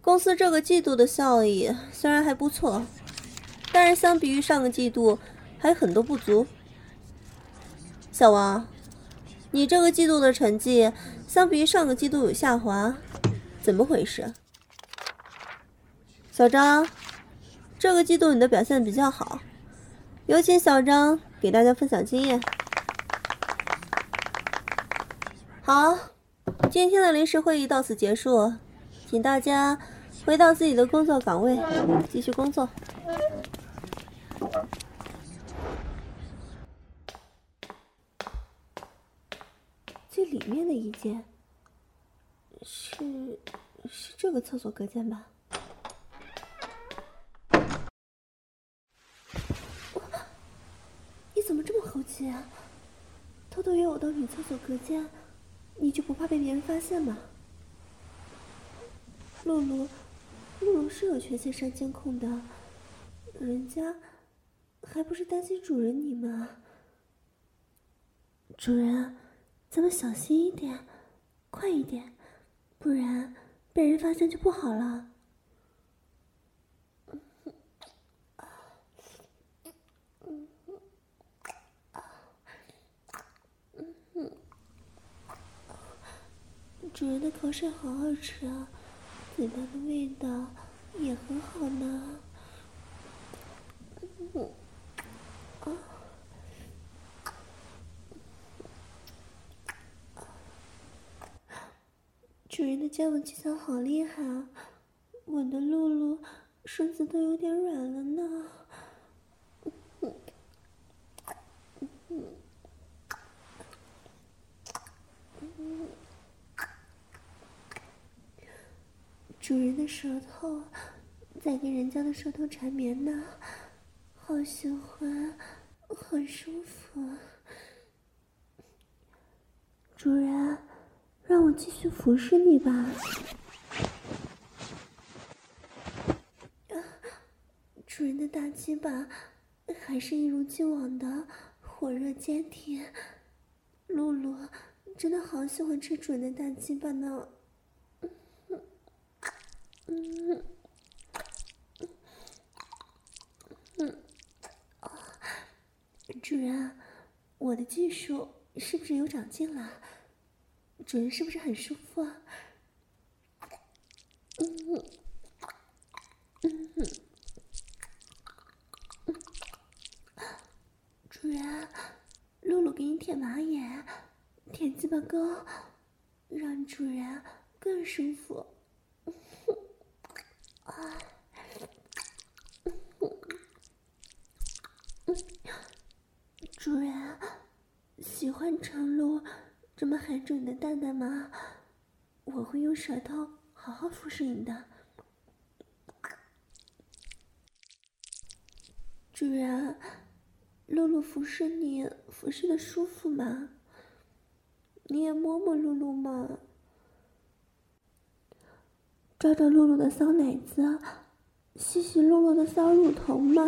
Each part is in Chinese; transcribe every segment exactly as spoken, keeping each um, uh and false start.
公司这个季度的效益虽然还不错，但是相比于上个季度还有很多不足。小王，你这个季度的成绩相比于上个季度有下滑，怎么回事？小张，这个季度你的表现比较好，有请小张给大家分享经验。好，今天的临时会议到此结束，请大家回到自己的工作岗位，继续工作。这里面的一间是是这个厕所隔间吧？你怎么这么猴急啊？偷偷约我到女厕所隔间，你就不怕被别人发现吗？露露，露露是有权限删监控的，人家还不是担心主人你吗？主人，咱们小心一点，快一点，不然被人发现就不好了。主人的口水好好吃啊，嘴巴的味道也很好呢。嗯，啊，主人的接吻技巧好厉害啊，吻的露露身子都有点软了呢。嗯嗯嗯，主人的舌头在跟人家的舌头缠绵呢，好喜欢，很舒服。主人，让我继续服侍你吧。啊，主人的大鸡巴还是一如既往的火热坚挺，露露真的好喜欢吃主人的大鸡巴呢。嗯嗯，主人，我的技术是不是有长进了？主人是不是很舒服啊？嗯嗯嗯，主人，露露给你舔马眼，舔鸡巴沟，让主人更舒服。啊，主人喜欢长露这么含住你的蛋蛋吗？我会用舌头好好服侍你的。主人，露露服侍你服侍的舒服吗？你也摸摸露露嘛，抓抓露露的骚奶子，吸吸露露的骚乳头嘛。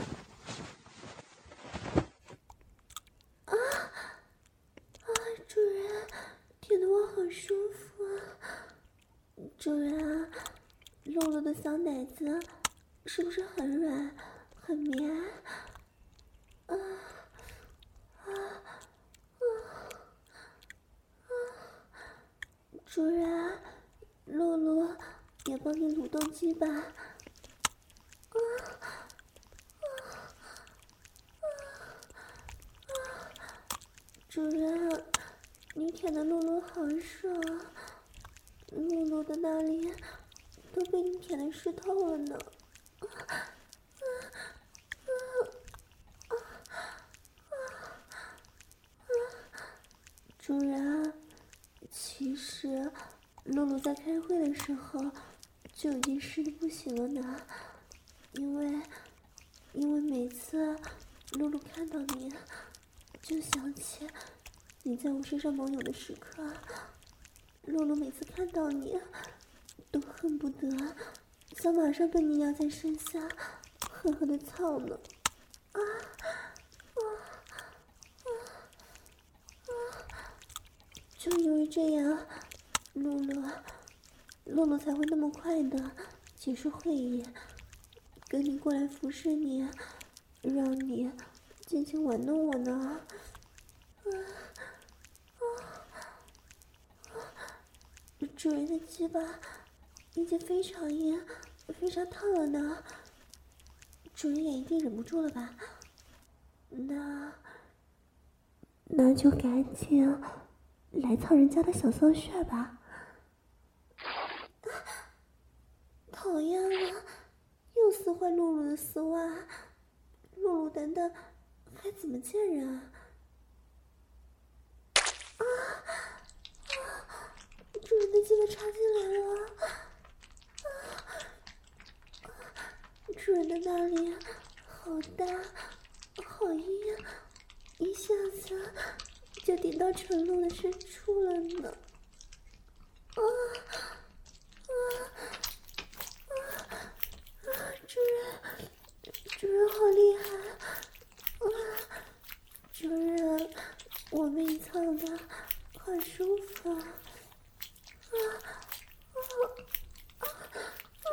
啊啊！主人，舔得我好舒服啊！主人啊，露露的小奶子是不是很软很绵？啊啊啊啊！主人，露露也帮你蠕动鸡巴。啊啊啊啊！主人，你舔的露露好爽，露露的那里都被你舔的湿透了呢。啊啊啊啊啊啊！主人，其实露露在开会的时候就已经湿的不行了呢，因为因为每次露露看到你，就想起你在我身上猛有的时刻。露露每次看到你，都恨不得想马上被你压在身下，狠狠的操呢。啊啊啊啊！就因为这样，露露露露才会那么快的结束会议，跟你过来服侍你，让你尽情玩弄我呢。啊啊啊！主人的鸡巴已经非常硬、非常烫了呢，主人也一定忍不住了吧？那那就赶紧来操人家的小骚穴吧！讨厌了，又撕坏露露的丝袜，露露等等还怎么见人啊？啊啊！主人的鸡巴插进来了！啊啊！主人的那里好大，好硬，一下子就顶到陈露的深处了呢！啊啊啊啊！主人，主人好厉害！啊，主人，我被你操的好舒服啊！啊啊啊啊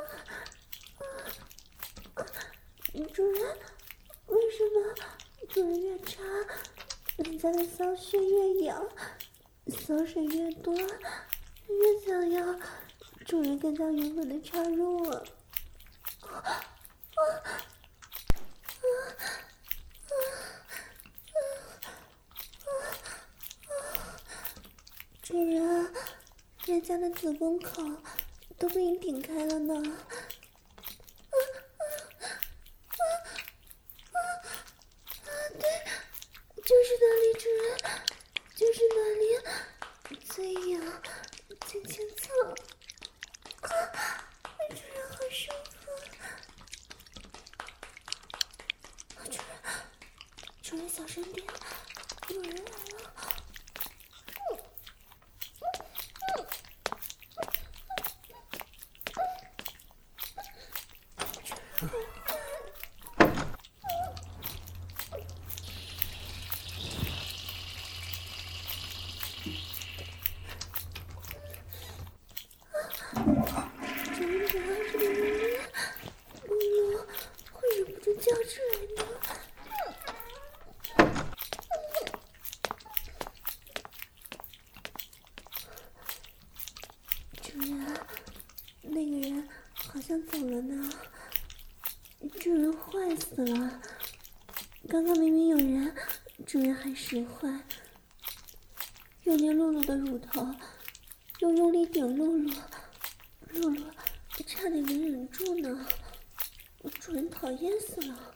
啊！主人，为什么主人越插，人家的骚穴越痒，骚水越多，越想要主人更加圆满的插入啊！啊啊啊啊啊啊啊！主人，人家的子宫口都被你顶开了呢！啊啊啊啊啊！对，就是那里，主人，就是那里，最痒，轻轻蹭。啊，主人好舒服！主人，主人小声点，有人来了！嗯嗯嗯，主人好坏！主人不要这么用力，露露会忍不住叫出来的。主人，那个人好像走了呢。主人坏死了！刚刚明明有人，主人还使坏，又捏露露的乳头，又用力顶露露，露露差点没忍住呢。主人讨厌死了！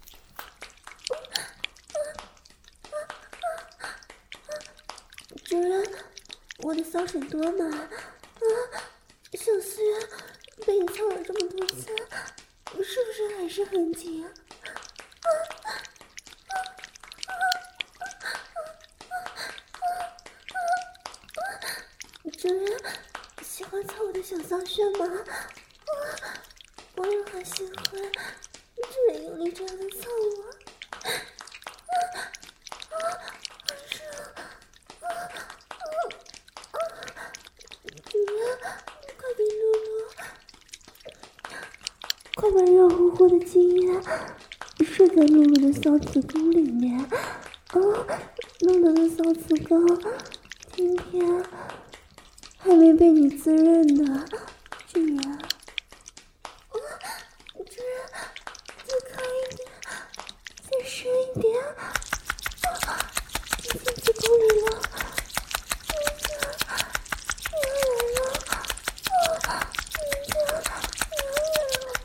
主人，我的骚水多吗？啊，小四被你操了这么多次，是不是还是很紧？啊啊啊啊啊啊啊！主人喜欢操我的小骚穴吗？啊，我也好喜欢，主人用力这样的操我。啊啊，好爽！啊啊啊！主人，快给露露，快把热乎乎的精液射在露露的小子宫里面。啊，露露的小子宫今天还没被你滋润呢，主人。啊，主人，再靠一点，再深一点。啊，进子宫里了，人家人来了！啊，人家人来了！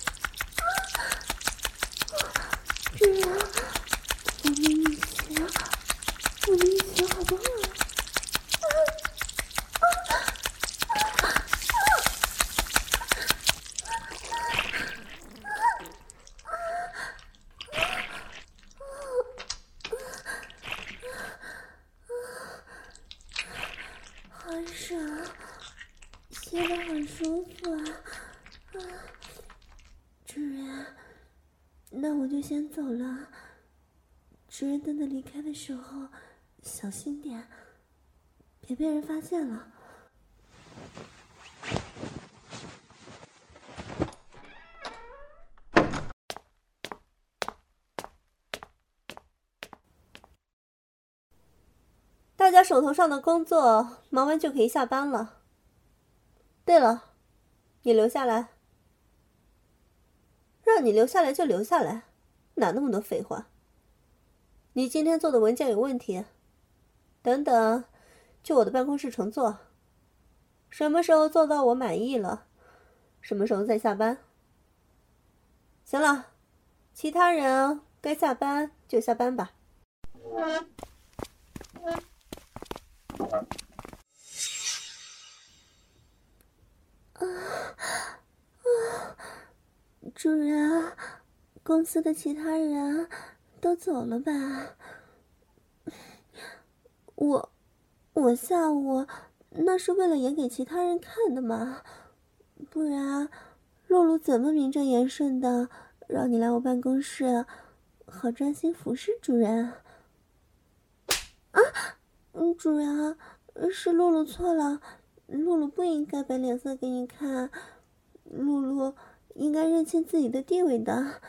啊，主人，我们一起，我们一起好不好？啊啊啊好爽，现在好舒服啊！啊，主人，那我就先走了。主人等等离开的时候小心点，别被人发现了。 大家手头上的工作忙完就可以下班了。对了，你留下来。让你留下来就留下来，哪那么多废话。你今天做的文件有问题，等等去我的办公室重做，什么时候做到我满意了，什么时候再下班。行了，其他人该下班就下班吧。啊啊！主人，公司的其他人都走了吧？我，我下午那是为了演给其他人看的嘛，不然露露怎么名正言顺的让你来我办公室，好专心服侍主人？啊，嗯，主人，是露露错了，露露不应该摆脸色给你看，露露应该认清自己的地位的。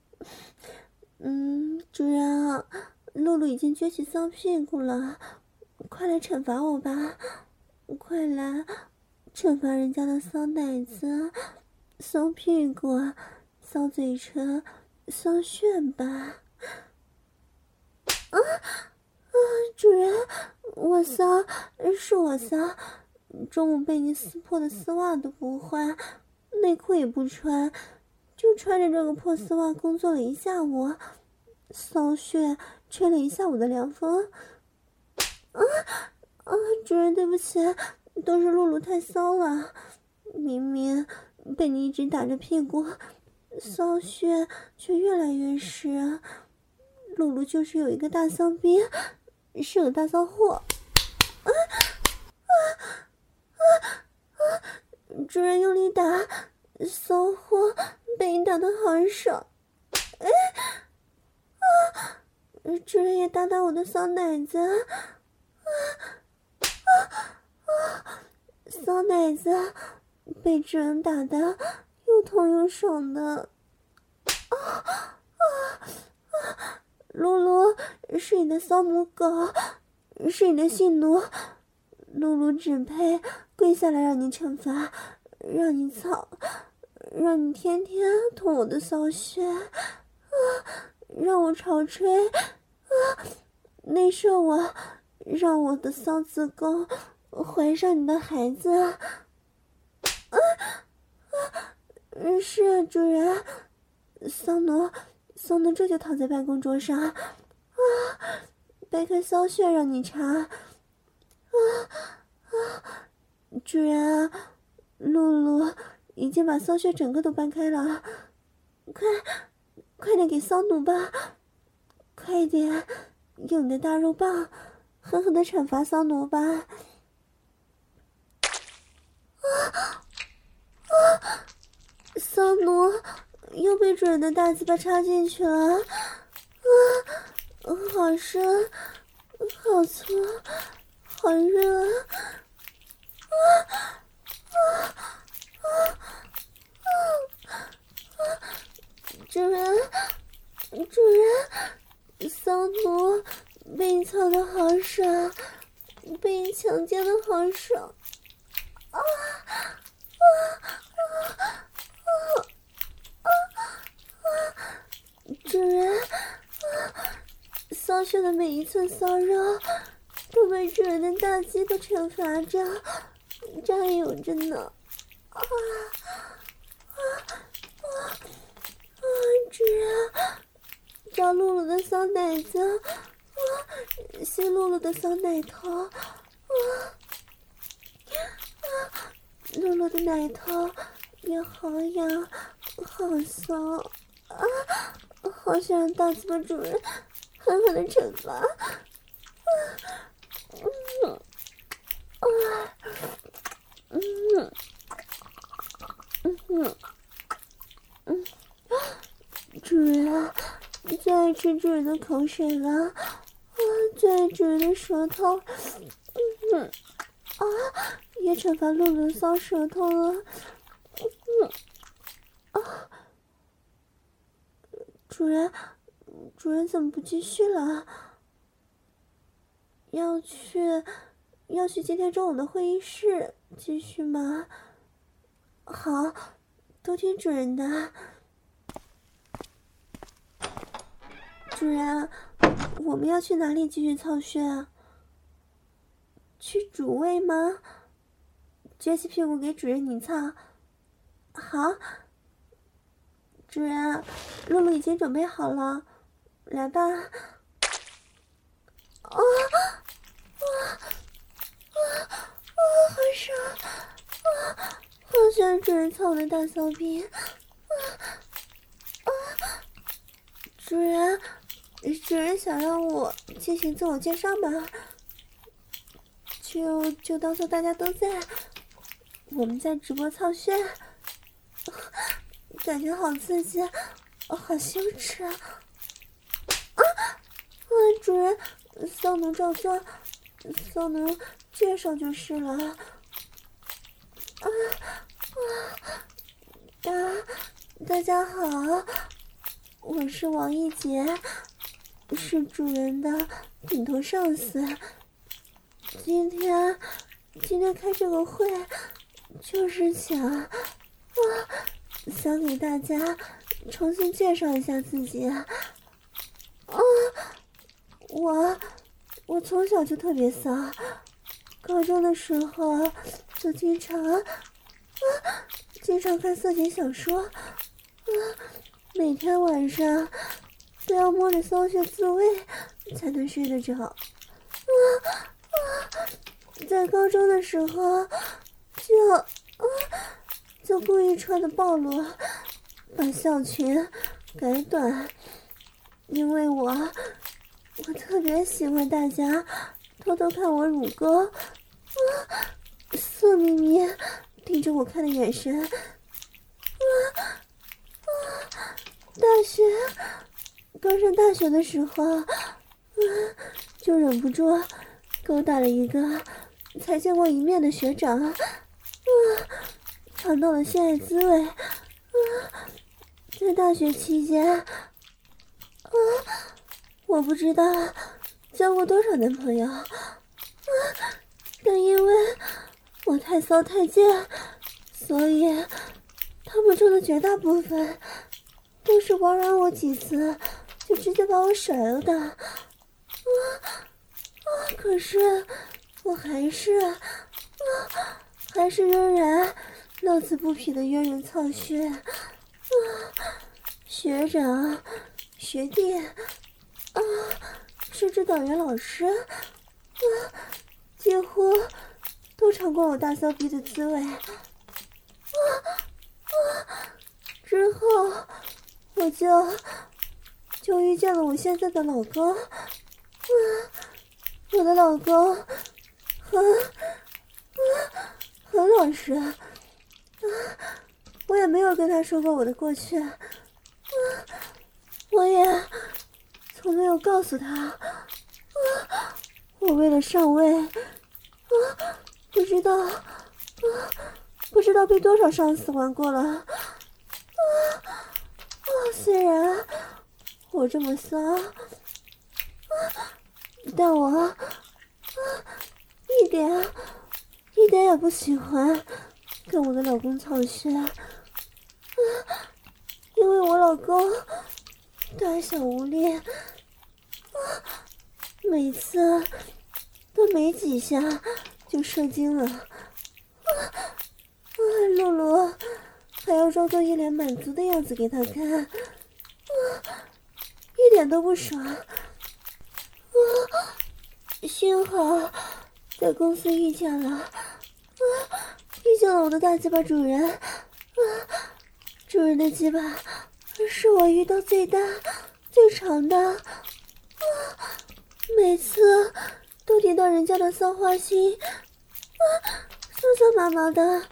嗯，主人，露露已经撅起骚屁股了，快来惩罚我吧，快来惩罚人家的骚奶子、骚屁股、骚嘴唇、骚炫吧。啊啊，主人，我骚，是我骚，中午被你撕破的丝袜都不换，内裤也不穿，就穿着这个破丝袜工作了一下午，骚血吹了一下午的凉风。啊啊，主人对不起，都是露露太骚了，明明被你一直打着屁股，骚血却越来越湿。露露就是有一个大骚逼，是个大骚货。啊啊啊啊！主人用力打，骚货被你打得好爽。哎啊！主人也打打我的骚奶子。啊啊啊！骚奶子被主人打得又痛又爽的。啊啊啊！露露是你的骚母狗，是你的性奴，露露只配跪下来让你惩罚，让你操，让你天天捅我的骚穴，啊，让我潮吹，啊，内射我，让我的骚子宫怀上你的孩子。啊啊！是啊，主人，骚奴。骚奴这就躺在办公桌上，啊，掰开骚穴让你查，啊啊！主人，露露已经把骚穴整个都掰开了，快，快点给骚奴吧，快点，用你的大肉棒狠狠的惩罚骚奴吧！啊啊！骚奴又被主人的大鸡巴插进去了，啊，好深，好粗，好热，啊啊啊啊啊！主人，主人，骚奴被你操的好爽，被你强奸的好爽，啊啊啊啊！啊啊！主人，骚血的每一寸骚肉都被主人的大鸡巴惩罚着，占有着呢。啊啊啊啊！主人，找露露的骚奶子，啊，吸露露的骚奶头，啊啊！露露的奶头也好痒，好骚啊！好想让大鸡巴主人狠狠的惩罚。啊，嗯，啊，嗯，嗯，嗯，主人，最爱吃主人的口水了，啊，最爱主人的舌头，嗯，啊，也惩罚露露的骚舌头了，嗯，啊。主人，主人怎么不继续了？ 要去要去今天中午的会议室继续吗？好，都听主人的。主人，我们要去哪里继续操穴啊？去主位吗？撅起屁股给主人拧操。好，主人，露露已经准备好了，来吧。啊啊啊啊！好爽！啊，好喜欢主人操我的大骚逼！啊啊！主人，主人想让我进行自我介绍吗？就就当做大家都在，我们在直播操穴，感觉好刺激，好羞耻啊！啊！啊！主人，骚能照做，骚能介绍就是了。啊啊！大大家好，我是王一杰，是主人的顶头上司。今天今天开这个会，就是想啊，想给大家重新介绍一下自己。啊，我我从小就特别骚，高中的时候就经常啊，经常看色情小说，啊，每天晚上都要摸着骚穴自慰才能睡得着。啊啊！在高中的时候就啊就故意穿的暴露，把校裙改短，因为我我特别喜欢大家偷偷看我乳沟，啊，色眯眯盯着我看的眼神。啊啊！大学刚上大学的时候，啊，就忍不住勾搭了一个才见过一面的学长，啊，尝到了性爱滋味。啊，在大学期间，啊，我不知道交过多少男朋友，啊，但因为我太骚太贱，所以他们中的绝大部分都是玩完我几次就直接把我甩了的。啊啊！可是我还是啊，还是仍然乐此不疲的约人操穴。啊，学长、学弟啊，甚至导员老师啊，几乎都尝过我大骚逼的滋味。啊啊！之后我就就遇见了我现在的老公。啊，我的老公很啊很老实，啊，我也没有跟他说过我的过去，啊，我也从没有告诉他，啊，我为了上位，啊，不知道，啊，不知道被多少上司玩过了，啊啊！虽然我这么骚，啊，但我啊一点一点也不喜欢跟我的老公操穴，啊，因为我老公胆小无力，啊，每次都没几下就射精了，啊啊！露露还要装作一脸满足的样子给他看，啊，一点都不爽。啊，幸好在公司遇见了，啊，遇见了我的大鸡巴主人，啊，主人的鸡巴是我遇到最大最长的，啊，每次都顶到人家的骚花心，啊，酥酥麻麻的，啊，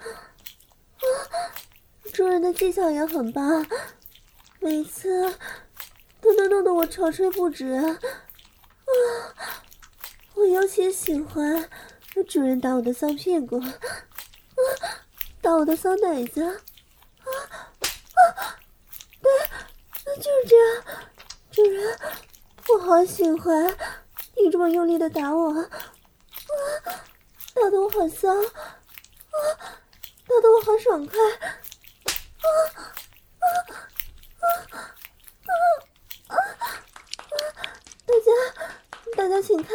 主人的技巧也很棒，每次都能弄得我潮吹不止，啊，我尤其喜欢主人打我的骚屁股，啊，打我的骚奶子，啊啊！对，就是这样，主人，我好喜欢你这么用力的打我，啊，打得我好骚，啊，打得我好爽快，啊啊啊啊啊啊！大家，大家请看，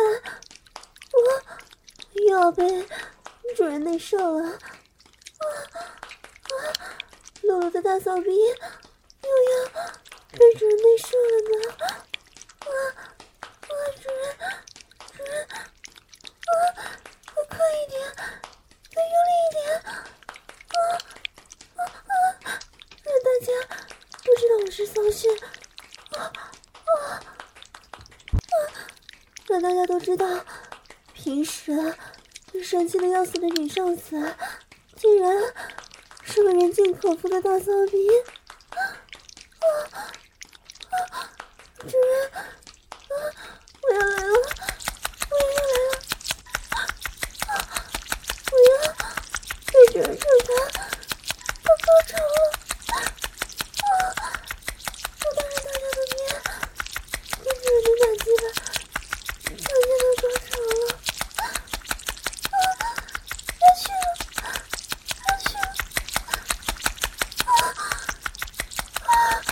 我又要被主人内射了，啊啊！露露的大骚逼又要被主人内射了呢，啊啊！主人，主人，啊，快一点，再用力一点，啊啊啊！让大家都知道我是骚穴，啊啊啊！让大家都知道，平时神气的要死的女上司，竟然是个人尽可夫的大骚逼，啊啊啊！主人，啊，我要来了，我要来了，啊，我要被主人惩罚，到高潮了，啊！我当着大家的面，被主人的打击吧，呈现到高潮了，啊！下去了，下去了，啊啊啊！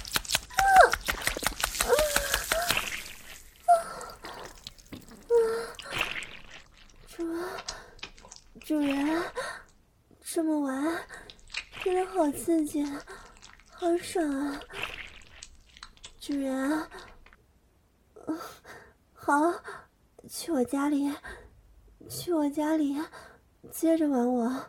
主主人，这么玩真的好刺激，好爽啊！主人，呃，好，去我家里，去我家里，接着玩我。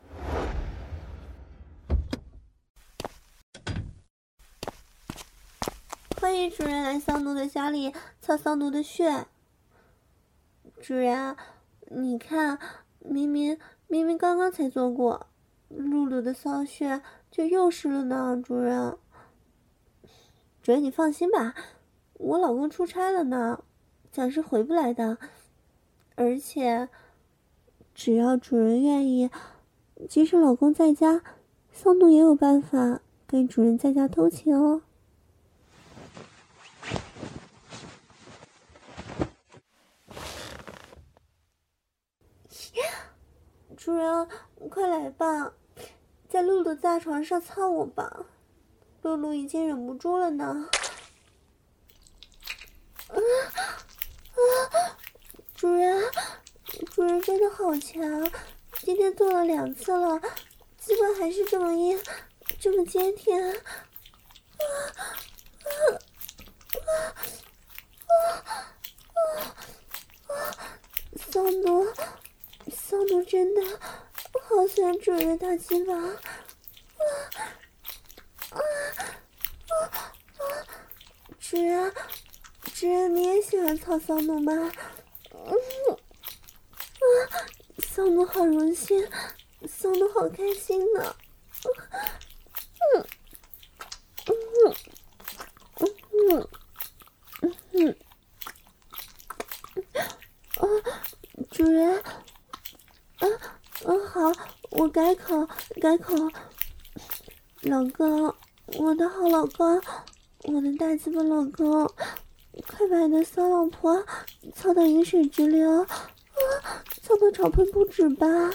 欢迎主人来骚奴的家里操骚奴的穴。主人，你看，明明明明刚刚才做过，露露的骚穴就又湿了呢。主人，主人你放心吧，我老公出差了呢，暂时回不来的。而且，只要主人愿意，即使老公在家，骚奴也有办法跟主人在家偷情哦。主人，快来吧，在露露大床上操我吧，露露已经忍不住了呢。啊啊！主人，主人真的好强，今天做了两次了，鸡巴还是这么硬，这么坚挺。啊啊啊啊啊啊！骚奴，骚奴真的好喜欢主人的大鸡巴。啊啊啊啊！主人，主人你也喜欢操骚奴吗？嗯啊，骚奴好荣幸，骚奴好开心呢。嗯嗯嗯嗯嗯嗯啊，主人，啊啊好，我改口改口，老公，我的好老公，我的大鸡巴老公，快把你的骚老婆操到饮水直流，啊，操到潮喷不止吧！啊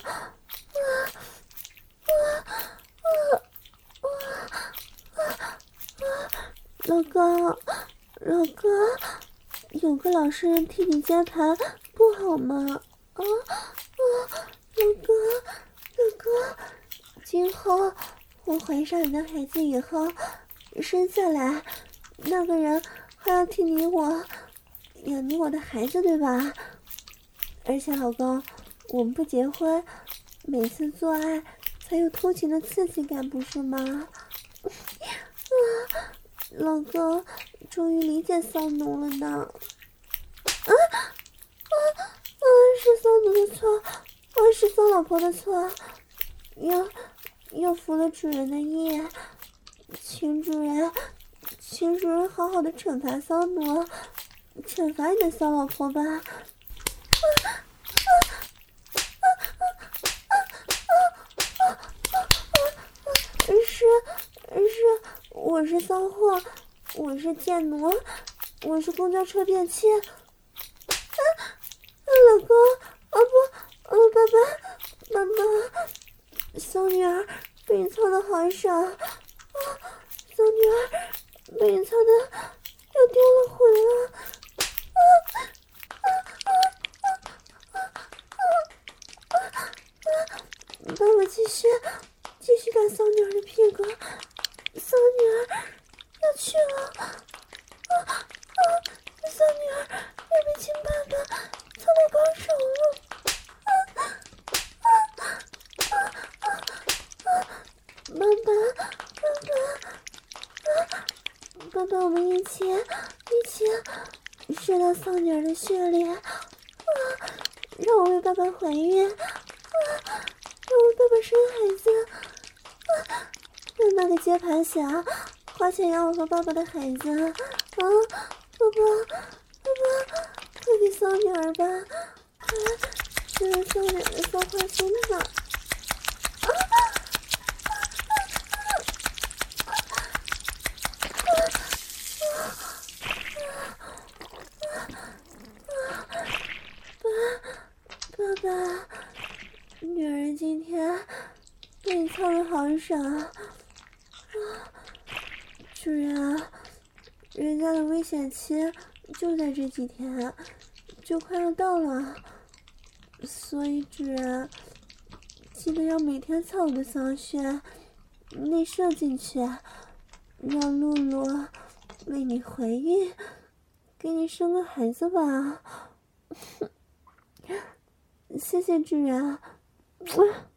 啊啊啊啊啊！老公，老公，有个老实人替你接盘不好吗？啊啊！老公，老公，今后我怀上你的孩子以后，生下来那个人还要替你我养你我的孩子，对吧？而且老公，我们不结婚，每次做爱才有偷情的刺激感，不是吗？啊，老公，终于理解骚奴了呢。啊啊啊！是骚奴的错，啊是骚老婆的错，要要服了主人的意，请主人，请主人好好的惩罚骚奴，惩罚你的骚老婆吧。啊啊啊啊啊啊啊啊！是是，我是骚货，我是贱奴，我是公交车便器。 哥，啊不，呃，爸爸，妈妈，小女儿被你操的好爽啊！小女儿被你操的要丢了魂了！啊啊啊啊啊啊啊！爸爸继续，继续打小女儿的屁股，小女儿要去了！啊啊！小女儿要被亲爸爸操到高手了！啊啊啊啊啊！爸爸，爸爸，啊！爸爸，我们一起，一起射到小女儿的血里！啊！让我为爸爸怀孕！啊！让我为爸爸生孩子！啊！让那个接盘侠花钱养我和爸爸的孩子！啊！爸爸，爸爸，快给小女儿吧！快吃了小女儿的消化心吧！啊！爸爸，女儿今天被你操的好爽啊！主人，人家的危险期就在这几天，就快要到了，所以主人记得要每天操我的小穴，内射进去，让露露为你怀孕，给你生个孩子吧。谢谢主人。